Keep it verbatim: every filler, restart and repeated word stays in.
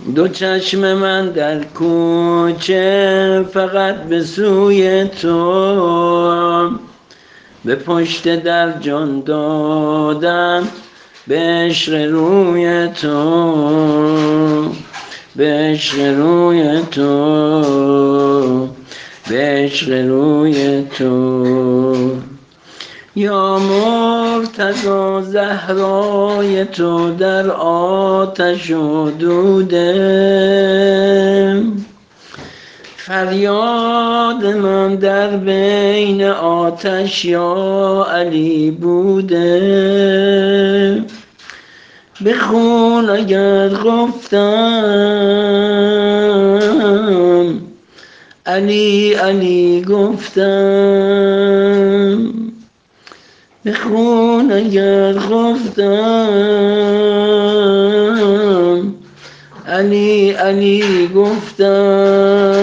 دو چشم من در کوچه فقط به سوی تو، به پشت در جان دادم به عشق روی تو، به عشق روی تو، به عشق روی تو. یا مرتضی زهرای تو در آتش و دوده، فریاد من در بین آتش یا علی بوده. به خون اگر گفتم علی علی گفتم، به خون اگر گفتم علی علی گفتم.